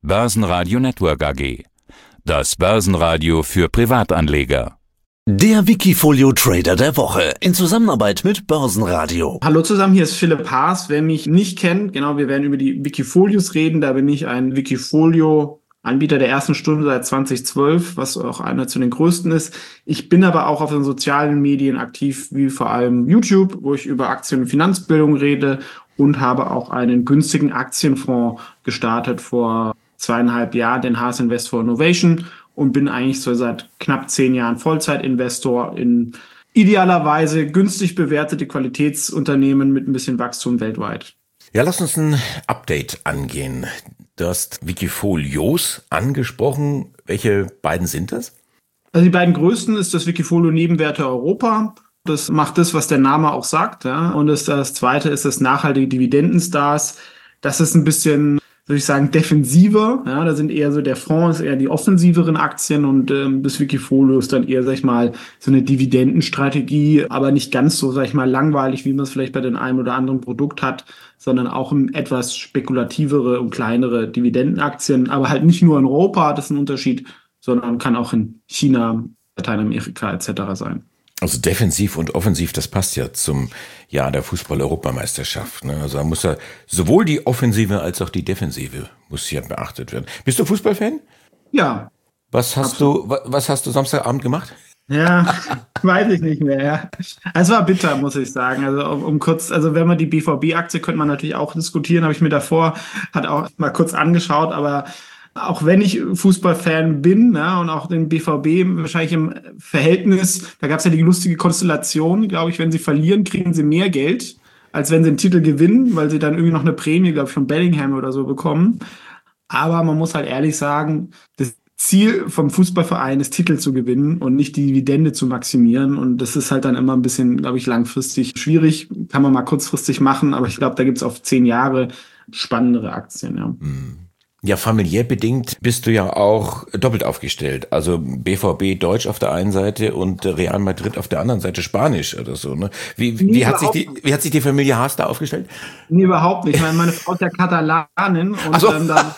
Börsenradio Network AG. Das Börsenradio für Privatanleger. Der Wikifolio Trader der Woche in Zusammenarbeit mit Börsenradio. Hallo zusammen, hier ist Philipp Haas. Wer mich nicht kennt, genau, wir werden über die Wikifolios reden. Da bin ich ein Wikifolio-Anbieter der ersten Stunde seit 2012, was auch einer zu den größten ist. Ich bin aber auch auf den sozialen Medien aktiv, wie vor allem YouTube, wo ich über Aktien- und Finanzbildung rede und habe auch einen günstigen Aktienfonds gestartet vor 2,5 Jahren, den Haas Invest for Innovation, und bin eigentlich so seit knapp 10 Jahren Vollzeitinvestor in idealerweise günstig bewertete Qualitätsunternehmen mit ein bisschen Wachstum weltweit. Ja, lass uns ein Update angehen. Du hast Wikifolios angesprochen. Welche beiden sind das? Also die beiden größten ist das Wikifolio Nebenwerte Europa. Das macht das, was der Name auch sagt. Ja. Und das zweite ist das nachhaltige Dividendenstars. Das ist ein bisschen, würde ich sagen, defensiver. Ja, da sind eher so, der Fonds ist eher die offensiveren Aktien und das Wikifolio ist dann eher, sag ich mal, so eine Dividendenstrategie, aber nicht ganz so, sag ich mal, langweilig, wie man es vielleicht bei dem einen oder anderen Produkt hat, sondern auch etwas spekulativere und kleinere Dividendenaktien, aber halt nicht nur in Europa, das ist ein Unterschied, sondern kann auch in China, Lateinamerika etc. sein. Also defensiv und offensiv, das passt ja zum Jahr der Fußball-Europameisterschaft. Ne? Also da muss ja sowohl die Offensive als auch die Defensive muss hier beachtet werden. Bist du Fußballfan? Ja. Was hast du Samstagabend gemacht? Ja, weiß ich nicht mehr. Ja. Es war bitter, muss ich sagen. Also wenn man die BVB-Aktie könnte man natürlich auch diskutieren, habe ich mir davor auch mal kurz angeschaut, aber auch wenn ich Fußballfan bin, ja, und auch den BVB wahrscheinlich im Verhältnis, da gab es ja die lustige Konstellation, glaube ich, wenn sie verlieren, kriegen sie mehr Geld, als wenn sie einen Titel gewinnen, weil sie dann irgendwie noch eine Prämie, glaube ich, von Bellingham oder so bekommen. Aber man muss halt ehrlich sagen, das Ziel vom Fußballverein ist, Titel zu gewinnen und nicht die Dividende zu maximieren. Und das ist halt dann immer ein bisschen, glaube ich, langfristig schwierig. Kann man mal kurzfristig machen, aber ich glaube, da gibt es auf 10 Jahre spannendere Aktien, ja. Ja, familiär bedingt bist du ja auch doppelt aufgestellt. Also BVB Deutsch auf der einen Seite und Real Madrid auf der anderen Seite Spanisch oder so. Ne? Wie hat sich die Familie Haas da aufgestellt? Nee, überhaupt nicht. Meine Frau ist ja Katalanin und so.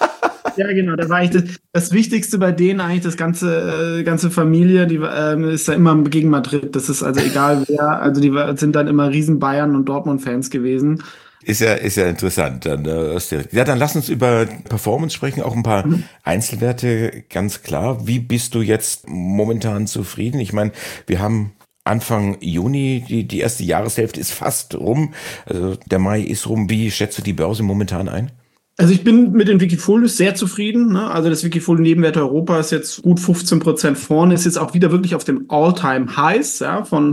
Ja, genau, da war eigentlich das Wichtigste bei denen eigentlich, das ganze Familie, die ist ja immer gegen Madrid. Das ist also egal wer, also die sind dann immer riesen Bayern- und Dortmund-Fans gewesen. Ist ja interessant. Dann lass uns über Performance sprechen, auch ein paar Einzelwerte, ganz klar. Wie bist du jetzt momentan zufrieden? Ich meine, wir haben Anfang Juni, die erste Jahreshälfte ist fast rum. Also der Mai ist rum. Wie schätzt du die Börse momentan ein? Also ich bin mit den Wikifolios sehr zufrieden. Ne? Also das Wikifolio Nebenwerte Europa ist jetzt gut 15% vorne, ist jetzt auch wieder wirklich auf dem All-Time-Highs, ja, von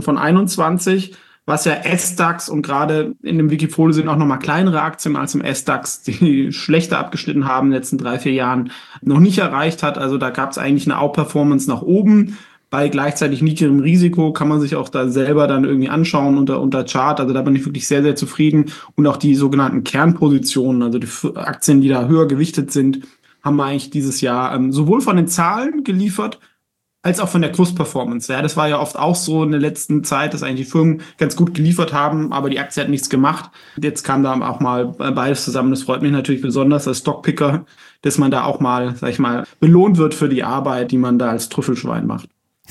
21, was ja S-DAX und gerade in dem Wikifolio sind auch nochmal kleinere Aktien als im S-DAX, die schlechter abgeschnitten haben in den letzten 3-4 Jahren, noch nicht erreicht hat. Also da gab es eigentlich eine Outperformance nach oben. Bei gleichzeitig niedrigem Risiko kann man sich auch da selber dann irgendwie anschauen unter Chart. Also da bin ich wirklich sehr, sehr zufrieden. Und auch die sogenannten Kernpositionen, also die Aktien, die da höher gewichtet sind, haben wir eigentlich dieses Jahr sowohl von den Zahlen geliefert, als auch von der Kursperformance. Ja, das war ja oft auch so in der letzten Zeit, dass eigentlich die Firmen ganz gut geliefert haben, aber die Aktie hat nichts gemacht. Jetzt kam da auch mal beides zusammen. Das freut mich natürlich besonders als Stockpicker, dass man da auch mal, sag ich mal, belohnt wird für die Arbeit, die man da als Trüffelschwein macht.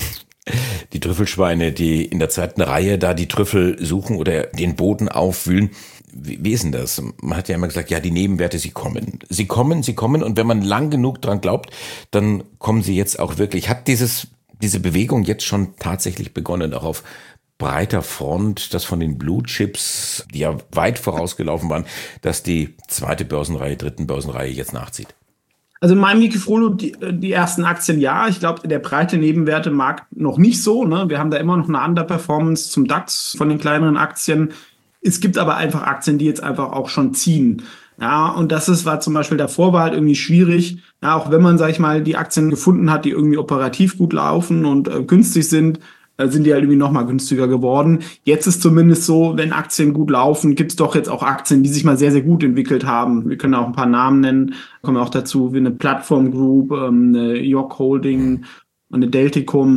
Die Trüffelschweine, die in der zweiten Reihe da die Trüffel suchen oder den Boden aufwühlen. Wie ist denn das? Man hat ja immer gesagt, ja, die Nebenwerte, sie kommen. Sie kommen und wenn man lang genug dran glaubt, dann kommen sie jetzt auch wirklich. Hat diese Bewegung jetzt schon tatsächlich begonnen, auch auf breiter Front, dass von den Blue Chips, die ja weit vorausgelaufen waren, dass die zweite Börsenreihe, dritten Börsenreihe jetzt nachzieht? Also in meinem Wikifolio die ersten Aktien ja. Ich glaube, der breite Nebenwertemarkt noch nicht so. Ne? Wir haben da immer noch eine Underperformance zum DAX von den kleineren Aktien. Es gibt aber einfach Aktien, die jetzt einfach auch schon ziehen. Ja, und war zum Beispiel davor war halt irgendwie schwierig. Ja, auch wenn man, sag ich mal, die Aktien gefunden hat, die irgendwie operativ gut laufen und günstig sind die halt irgendwie noch mal günstiger geworden. Jetzt ist zumindest so, wenn Aktien gut laufen, gibt es doch jetzt auch Aktien, die sich mal sehr, sehr gut entwickelt haben. Wir können auch ein paar Namen nennen, kommen auch dazu, wie eine Plattform Group, eine York Holding und eine Delticum.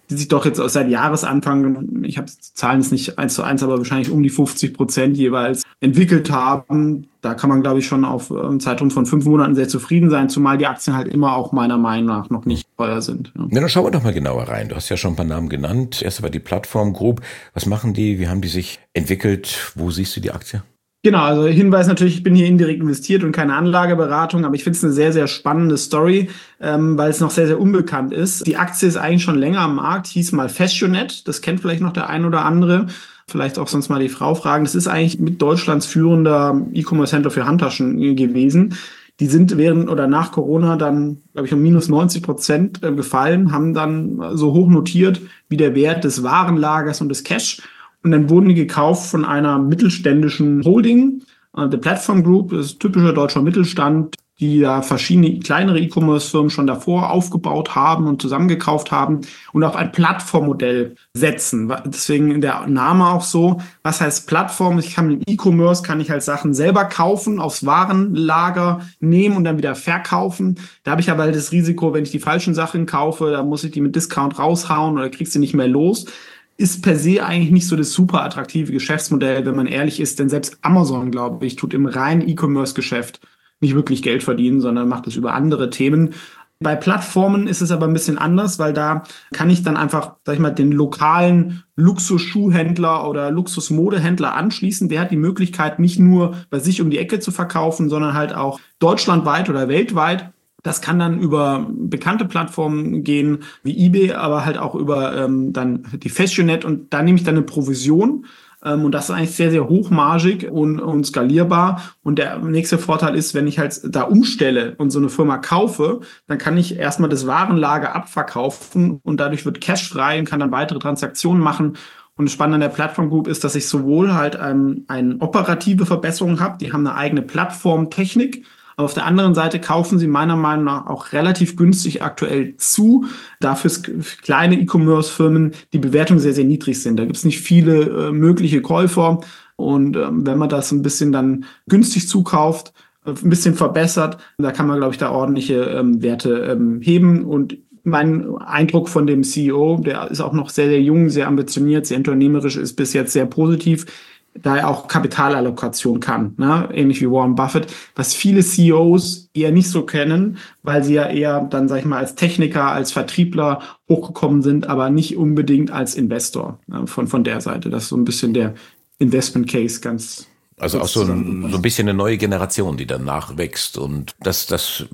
die sich doch jetzt seit Jahresanfang, ich habe Zahlen jetzt nicht 1:1, aber wahrscheinlich um die 50% jeweils entwickelt haben. Da kann man, glaube ich, schon auf einen Zeitraum von 5 Monaten sehr zufrieden sein, zumal die Aktien halt immer auch meiner Meinung nach noch nicht teuer sind. Ja. Ja, dann schauen wir doch mal genauer rein. Du hast ja schon ein paar Namen genannt. Erst war die Plattform Group. Was machen die? Wie haben die sich entwickelt? Wo siehst du die Aktie? Genau, also Hinweis natürlich, ich bin hier indirekt investiert und keine Anlageberatung, aber ich finde es eine sehr, sehr spannende Story, weil es noch sehr, sehr unbekannt ist. Die Aktie ist eigentlich schon länger am Markt, hieß mal Fashionet, das kennt vielleicht noch der ein oder andere, vielleicht auch sonst mal die Frau fragen. Das ist eigentlich mit Deutschlands führender E-Commerce-Händler für Handtaschen gewesen. Die sind während oder nach Corona dann, glaube ich, um minus 90% gefallen, haben dann so hoch notiert wie der Wert des Warenlagers und des Cash. Und dann wurden die gekauft von einer mittelständischen Holding, der Platform Group, das ist typischer deutscher Mittelstand, die da verschiedene kleinere E-Commerce-Firmen schon davor aufgebaut haben und zusammengekauft haben und auf ein Plattformmodell setzen. Deswegen der Name auch so. Was heißt Plattform? Ich kann im E-Commerce, kann ich halt Sachen selber kaufen, aufs Warenlager nehmen und dann wieder verkaufen. Da habe ich aber halt das Risiko, wenn ich die falschen Sachen kaufe, dann muss ich die mit Discount raushauen oder krieg sie nicht mehr los. Ist per se eigentlich nicht so das super attraktive Geschäftsmodell, wenn man ehrlich ist, denn selbst Amazon, glaube ich, tut im reinen E-Commerce-Geschäft nicht wirklich Geld verdienen, sondern macht es über andere Themen. Bei Plattformen ist es aber ein bisschen anders, weil da kann ich dann einfach, sag ich mal, den lokalen Luxusschuhhändler oder Luxusmodehändler anschließen. Der hat die Möglichkeit, nicht nur bei sich um die Ecke zu verkaufen, sondern halt auch deutschlandweit oder weltweit. Das kann dann über bekannte Plattformen gehen, wie eBay, aber halt auch über dann die Fashionet. Und da nehme ich dann eine Provision. Und das ist eigentlich sehr, sehr hochmargig und skalierbar. Und der nächste Vorteil ist, wenn ich halt da umstelle und so eine Firma kaufe, dann kann ich erstmal das Warenlager abverkaufen und dadurch wird Cash frei und kann dann weitere Transaktionen machen. Und das Spannende an der Plattform Group ist, dass ich sowohl halt eine operative Verbesserung habe, die haben eine eigene Plattformtechnik, aber auf der anderen Seite kaufen sie meiner Meinung nach auch relativ günstig aktuell zu. Dafür für kleine E-Commerce-Firmen die Bewertungen sehr, sehr niedrig sind. Da gibt es nicht viele mögliche Käufer. Und wenn man das ein bisschen dann günstig zukauft, ein bisschen verbessert, da kann man, glaube ich, da ordentliche Werte heben. Und mein Eindruck von dem CEO, der ist auch noch sehr, sehr jung, sehr ambitioniert, sehr unternehmerisch, ist bis jetzt sehr positiv, da er auch Kapitalallokation kann, ne? Ähnlich wie Warren Buffett, was viele CEOs eher nicht so kennen, weil sie ja eher dann, sag ich mal, als Techniker, als Vertriebler hochgekommen sind, aber nicht unbedingt als Investor, ne? Von der Seite. Das ist so ein bisschen der Investment Case ganz. Also auch so ein bisschen eine neue Generation, die dann nachwächst und das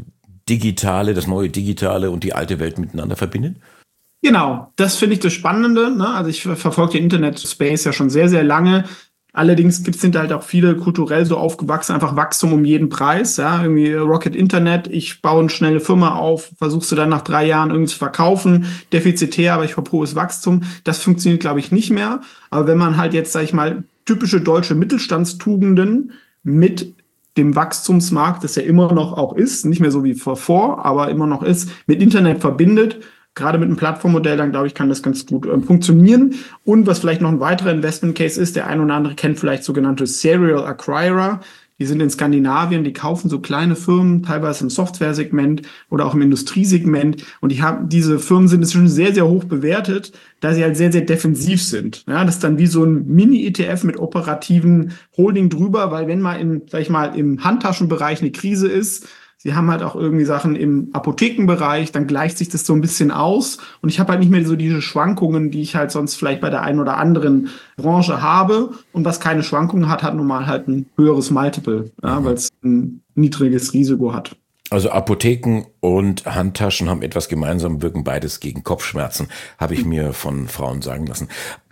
Digitale, das neue Digitale und die alte Welt miteinander verbindet? Genau, das finde ich das Spannende, ne? Also ich verfolge den Internet-Space ja schon sehr, sehr lange. Allerdings sind halt auch viele kulturell so aufgewachsen, einfach Wachstum um jeden Preis, ja, irgendwie Rocket Internet, ich baue eine schnelle Firma auf, versuchst du dann nach 3 Jahren irgendwie zu verkaufen, defizitär, aber ich habe hohes Wachstum, das funktioniert, glaube ich, nicht mehr, aber wenn man halt jetzt, sag ich mal, typische deutsche Mittelstandstugenden mit dem Wachstumsmarkt, das ja immer noch auch ist, nicht mehr so wie vor, aber immer noch ist, mit Internet verbindet, gerade mit einem Plattformmodell, dann glaube ich, kann das ganz gut funktionieren. Und was vielleicht noch ein weiterer Investment Case ist, der ein oder andere kennt vielleicht sogenannte Serial Acquirer. Die sind in Skandinavien, die kaufen so kleine Firmen, teilweise im Software-Segment oder auch im Industriesegment. Und diese Firmen sind inzwischen sehr, sehr hoch bewertet, da sie halt sehr, sehr defensiv sind. Ja, das ist dann wie so ein Mini-ETF mit operativen Holding drüber, weil wenn mal im Handtaschenbereich eine Krise ist, sie haben halt auch irgendwie Sachen im Apothekenbereich, dann gleicht sich das so ein bisschen aus. Und ich habe halt nicht mehr so diese Schwankungen, die ich halt sonst vielleicht bei der einen oder anderen Branche habe. Und was keine Schwankungen hat, hat normal halt ein höheres Multiple, ja, weil es ein niedriges Risiko hat. Also Apotheken und Handtaschen haben etwas gemeinsam, wirken beides gegen Kopfschmerzen, habe ich mir von Frauen sagen lassen.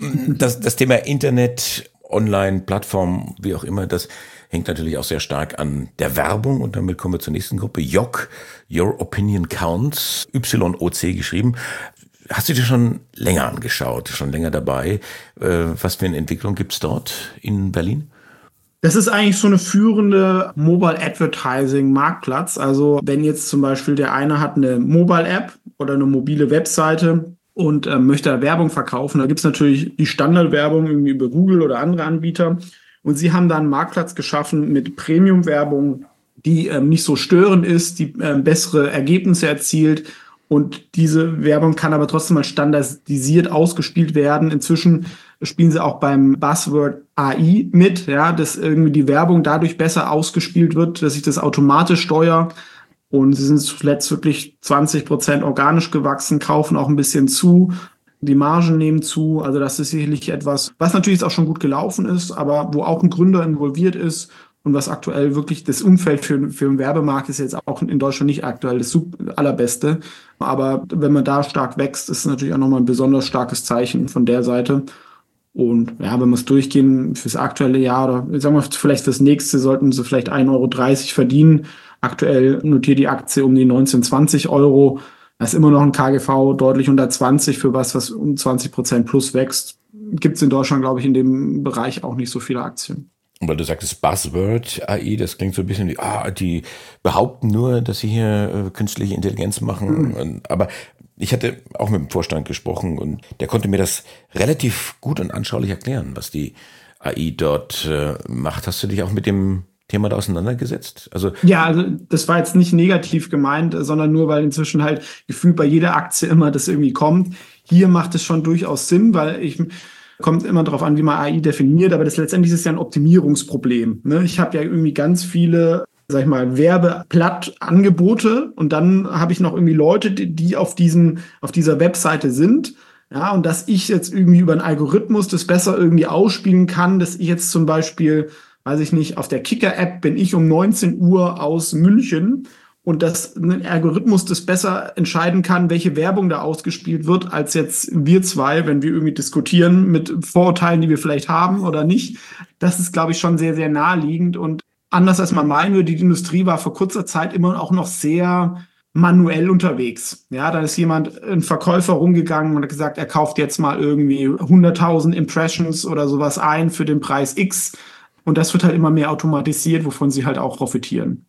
Das Thema Internet, Online, Plattform, wie auch immer, das hängt natürlich auch sehr stark an der Werbung. Und damit kommen wir zur nächsten Gruppe. YOC, Your Opinion Counts, YOC geschrieben. Hast du dir schon länger angeschaut, schon länger dabei? Was für eine Entwicklung gibt's dort in Berlin? Das ist eigentlich so eine führende Mobile Advertising Marktplatz. Also wenn jetzt zum Beispiel der eine hat eine Mobile App oder eine mobile Webseite und möchte da Werbung verkaufen, da gibt's natürlich die Standardwerbung irgendwie über Google oder andere Anbieter. Und sie haben da einen Marktplatz geschaffen mit Premium-Werbung, die nicht so störend ist, die bessere Ergebnisse erzielt Und diese Werbung kann aber trotzdem mal standardisiert ausgespielt werden. Inzwischen spielen sie auch beim Buzzword AI mit, ja, dass irgendwie die Werbung dadurch besser ausgespielt wird, dass ich das automatisch steuere. Und sie sind zuletzt wirklich 20% organisch gewachsen, kaufen auch ein bisschen zu. Die Margen nehmen zu. Also das ist sicherlich etwas, was natürlich auch schon gut gelaufen ist, aber wo auch ein Gründer involviert ist. Und was aktuell wirklich das Umfeld für den Werbemarkt ist jetzt auch in Deutschland nicht aktuell das allerbeste. Aber wenn man da stark wächst, ist es natürlich auch nochmal ein besonders starkes Zeichen von der Seite. Und ja, wenn wir es durchgehen fürs aktuelle Jahr oder sagen wir vielleicht fürs nächste, sollten sie vielleicht 1,30 Euro verdienen. Aktuell notiert die Aktie um die 19, 20 Euro. Das ist immer noch ein KGV deutlich unter 20 für was um 20% plus wächst. Gibt es in Deutschland, glaube ich, in dem Bereich auch nicht so viele Aktien. Und weil du sagtest Buzzword AI, das klingt so ein bisschen wie, die behaupten nur, dass sie hier künstliche Intelligenz machen. Aber ich hatte auch mit dem Vorstand gesprochen und der konnte mir das relativ gut und anschaulich erklären, was die AI dort macht. Hast du dich auch mit dem Thema da auseinandergesetzt? Also das war jetzt nicht negativ gemeint, sondern nur, weil inzwischen halt gefühlt bei jeder Aktie immer das irgendwie kommt. Hier macht es schon durchaus Sinn, weil kommt immer darauf an, wie man AI definiert, aber letztendlich ist ja ein Optimierungsproblem. Ne? Ich habe ja irgendwie ganz viele, sag ich mal, Werbeplattangebote und dann habe ich noch irgendwie Leute, die auf dieser Webseite sind. Ja, und dass ich jetzt irgendwie über einen Algorithmus das besser irgendwie ausspielen kann, dass ich jetzt zum Beispiel, weiß ich nicht, auf der Kicker-App bin ich um 19 Uhr aus München und dass ein Algorithmus das besser entscheiden kann, welche Werbung da ausgespielt wird, als jetzt wir zwei, wenn wir irgendwie diskutieren mit Vorurteilen, die wir vielleicht haben oder nicht. Das ist, glaube ich, schon sehr, sehr naheliegend. Und anders als man meinen würde, die Industrie war vor kurzer Zeit immer auch noch sehr manuell unterwegs. Ja, da ist ein Verkäufer rumgegangen und hat gesagt, er kauft jetzt mal irgendwie 100.000 Impressions oder sowas ein für den Preis X. Und das wird halt immer mehr automatisiert, wovon sie halt auch profitieren.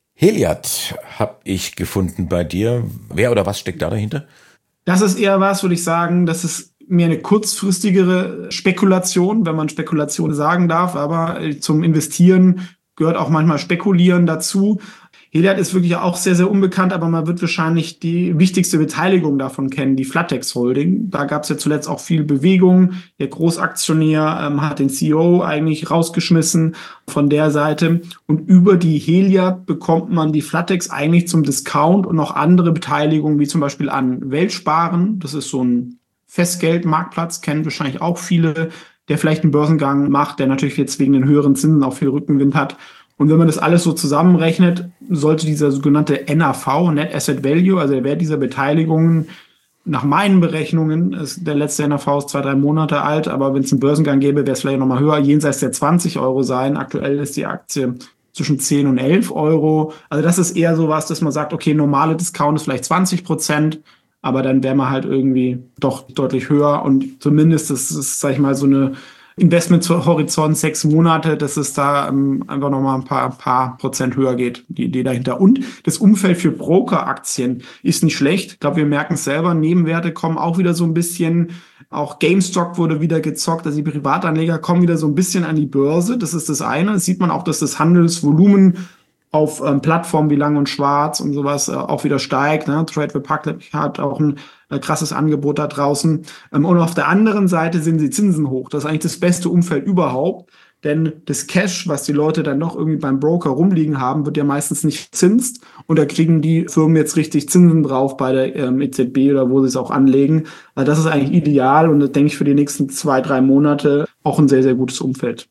Heliad habe ich gefunden bei dir. Wer oder was steckt da dahinter? Das ist eher was, würde ich sagen, das ist mehr eine kurzfristigere Spekulation, wenn man Spekulation sagen darf. Aber zum Investieren gehört auch manchmal Spekulieren dazu. Heliad ist wirklich auch sehr, sehr unbekannt, aber man wird wahrscheinlich die wichtigste Beteiligung davon kennen, die Flatex Holding. Da gab es ja zuletzt auch viel Bewegung. Der Großaktionär hat den CEO eigentlich rausgeschmissen von der Seite. Und über die Heliad bekommt man die Flatex eigentlich zum Discount und noch andere Beteiligungen, wie zum Beispiel an Weltsparen. Das ist so ein Festgeldmarktplatz, kennen wahrscheinlich auch viele, der vielleicht einen Börsengang macht, der natürlich jetzt wegen den höheren Zinsen auch viel Rückenwind hat. Und wenn man das alles so zusammenrechnet, sollte dieser sogenannte NAV, Net Asset Value, also der Wert dieser Beteiligungen, nach meinen Berechnungen, der letzte NAV ist 2-3 Monate alt, aber wenn es einen Börsengang gäbe, wäre es vielleicht nochmal höher, jenseits der 20 Euro sein. Aktuell ist die Aktie zwischen 10 und 11 Euro. Also das ist eher sowas, dass man sagt, okay, normale Discount ist vielleicht 20%, aber dann wäre man halt irgendwie doch deutlich höher und zumindest das ist, sag ich mal, so eine Investmenthorizont 6 Monate, dass es da einfach nochmal ein paar Prozent höher geht, die Idee dahinter. Und das Umfeld für Broker-Aktien ist nicht schlecht. Ich glaube, wir merken es selber, Nebenwerte kommen auch wieder so ein bisschen, auch GameStop wurde wieder gezockt, also die Privatanleger kommen wieder so ein bisschen an die Börse. Das ist das eine. Das sieht man auch, dass das Handelsvolumen auf Plattformen wie Lang und Schwarz und sowas auch wieder steigt. Ne? Trade Republic hat auch ein krasses Angebot da draußen. Und auf der anderen Seite sind die Zinsen hoch. Das ist eigentlich das beste Umfeld überhaupt. Denn das Cash, was die Leute dann noch irgendwie beim Broker rumliegen haben, wird ja meistens nicht zinst. Und da kriegen die Firmen jetzt richtig Zinsen drauf bei der EZB oder wo sie es auch anlegen. Also das ist eigentlich ideal und das denke ich für die nächsten 2-3 Monate auch ein sehr, sehr gutes Umfeld.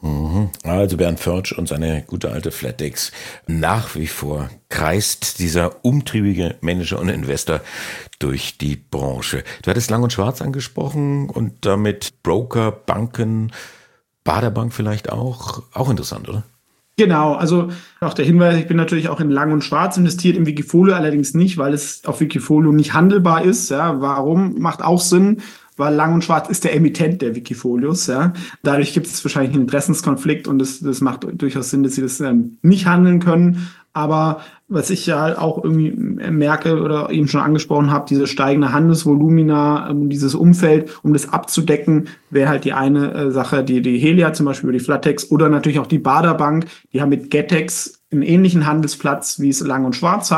Also Bernd Förtsch und seine gute alte Flatex. Nach wie vor kreist dieser umtriebige Manager und Investor durch die Branche. Du hattest Lang und Schwarz angesprochen und damit Broker, Banken, Baderbank vielleicht auch interessant, oder? Genau, also auch der Hinweis, ich bin natürlich auch in Lang und Schwarz investiert, im Wikifolio allerdings nicht, weil es auf Wikifolio nicht handelbar ist. Ja, warum? Macht auch Sinn. Weil Lang und Schwarz ist der Emittent der Wikifolios, ja. Dadurch gibt es wahrscheinlich einen Interessenskonflikt und das macht durchaus Sinn, dass sie das nicht handeln können. Aber was ich ja auch irgendwie merke oder eben schon angesprochen habe, diese steigende Handelsvolumina, dieses Umfeld, um das abzudecken, wäre halt die eine Sache, die Heliad zum Beispiel über die Flatex oder natürlich auch die Baderbank, die haben mit Getex einen ähnlichen Handelsplatz, wie es Lang und Schwarz hat.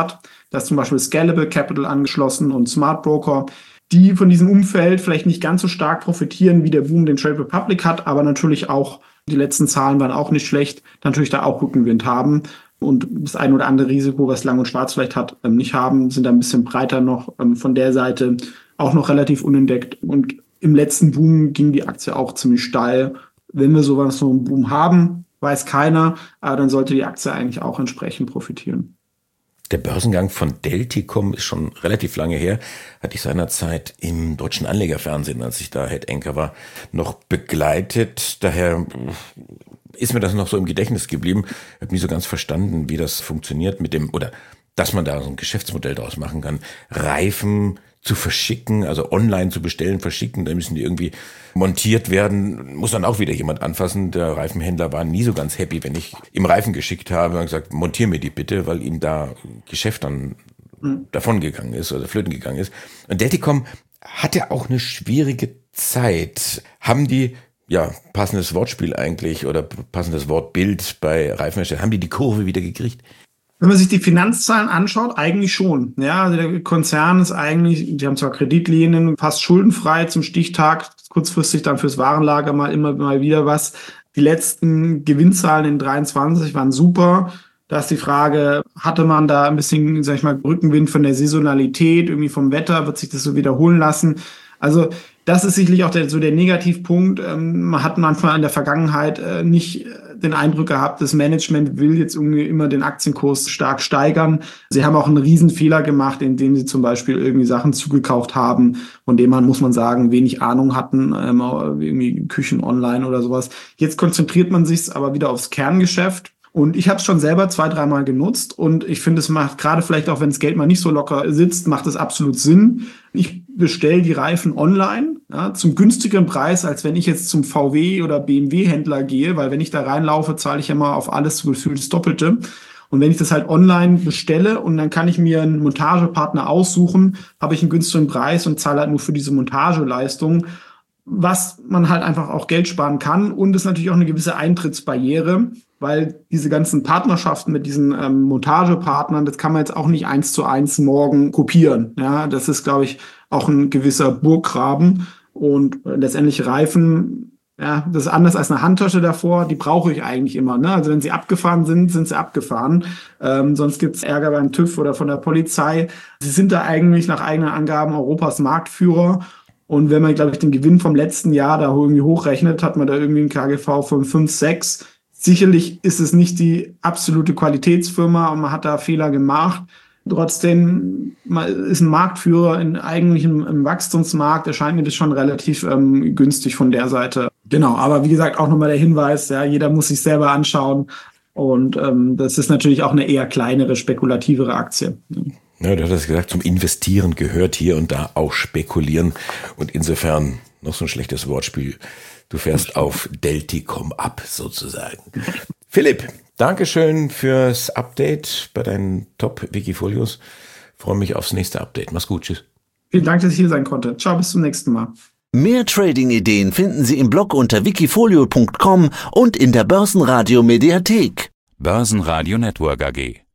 Da ist zum Beispiel Scalable Capital angeschlossen und Smart Broker, die von diesem Umfeld vielleicht nicht ganz so stark profitieren, wie der Boom den Trade Republic hat, aber natürlich auch, die letzten Zahlen waren auch nicht schlecht, natürlich da auch Rückenwind haben und das ein oder andere Risiko, was Lang und Schwarz vielleicht hat, nicht haben, sind da ein bisschen breiter noch von der Seite, auch noch relativ unentdeckt. Und im letzten Boom ging die Aktie auch ziemlich steil. Wenn wir so einen Boom haben, weiß keiner, aber dann sollte die Aktie eigentlich auch entsprechend profitieren. Der Börsengang von Delticom ist schon relativ lange her. Hatte ich seinerzeit im deutschen Anlegerfernsehen, als ich da Head Anchor war, noch begleitet. Daher ist mir das noch so im Gedächtnis geblieben. Ich habe nie so ganz verstanden, wie das funktioniert mit dem, oder dass man da so ein Geschäftsmodell draus machen kann. Reifen zu verschicken, also online zu bestellen, verschicken, dann müssen die irgendwie montiert werden, muss dann auch wieder jemand anfassen. Der Reifenhändler war nie so ganz happy, wenn ich ihm Reifen geschickt habe und gesagt, montier mir die bitte, weil ihm da Geschäft dann davon gegangen ist oder flöten gegangen ist. Und Delticom hatte auch eine schwierige Zeit. Haben die, ja, passendes Wortspiel eigentlich oder passendes Wortbild bei Reifenherstellern, haben die Kurve wieder gekriegt? Wenn man sich die Finanzzahlen anschaut, eigentlich schon. Ja, also der Konzern ist eigentlich, die haben zwar Kreditlinien, fast schuldenfrei zum Stichtag, kurzfristig dann fürs Warenlager immer mal wieder was. Die letzten Gewinnzahlen in 23 waren super. Da ist die Frage, hatte man da ein bisschen, sag ich mal, Rückenwind von der Saisonalität, irgendwie vom Wetter, wird sich das so wiederholen lassen? Also das ist sicherlich auch der Negativpunkt. Man hat manchmal in der Vergangenheit nicht den Eindruck gehabt, das Management will jetzt irgendwie immer den Aktienkurs stark steigern. Sie haben auch einen Riesenfehler gemacht, indem sie zum Beispiel irgendwie Sachen zugekauft haben, von denen man, muss man sagen, wenig Ahnung hatten, irgendwie Küchen online oder sowas. Jetzt konzentriert man sich aber wieder aufs Kerngeschäft. Und ich habe es schon selber 2-3 Mal genutzt und ich finde, es macht gerade vielleicht auch, wenn das Geld mal nicht so locker sitzt, macht es absolut Sinn. Ich bestelle die Reifen online, ja, zum günstigeren Preis, als wenn ich jetzt zum VW oder BMW-Händler gehe, weil wenn ich da reinlaufe, zahle ich ja mal auf alles gefühlt das Doppelte. Und wenn ich das halt online bestelle und dann kann ich mir einen Montagepartner aussuchen, habe ich einen günstigen Preis und zahle halt nur für diese Montageleistung, was man halt einfach auch Geld sparen kann. Und es ist natürlich auch eine gewisse Eintrittsbarriere, weil diese ganzen Partnerschaften mit diesen Montagepartnern, das kann man jetzt auch nicht 1:1 morgen kopieren. Ja, das ist, glaube ich, auch ein gewisser Burggraben. Und letztendlich Reifen, ja, das ist anders als eine Handtasche davor, die brauche ich eigentlich immer. Ne? Also wenn sie abgefahren sind, sind sie abgefahren. Sonst gibt es Ärger beim TÜV oder von der Polizei. Sie sind da eigentlich nach eigenen Angaben Europas Marktführer. Und wenn man, glaube ich, den Gewinn vom letzten Jahr da irgendwie hochrechnet, hat man da irgendwie einen KGV von 5, 6. Sicherlich ist es nicht die absolute Qualitätsfirma und man hat da Fehler gemacht. Trotzdem ist ein Marktführer eigentlich im Wachstumsmarkt, erscheint mir das schon relativ günstig von der Seite. Genau, aber wie gesagt, auch nochmal der Hinweis, ja, jeder muss sich selber anschauen. Und das ist natürlich auch eine eher kleinere, spekulativere Aktie. Ja, du hattest gesagt, zum Investieren gehört hier und da auch spekulieren. Und insofern noch so ein schlechtes Wortspiel. Du fährst auf Delticom ab, sozusagen. Philipp, Dankeschön fürs Update bei deinen Top-Wikifolios. Freue mich aufs nächste Update. Mach's gut, tschüss. Vielen Dank, dass ich hier sein konnte. Ciao, bis zum nächsten Mal. Mehr Trading-Ideen finden Sie im Blog unter wikifolio.com und in der Börsenradio Mediathek. Börsenradio Network AG.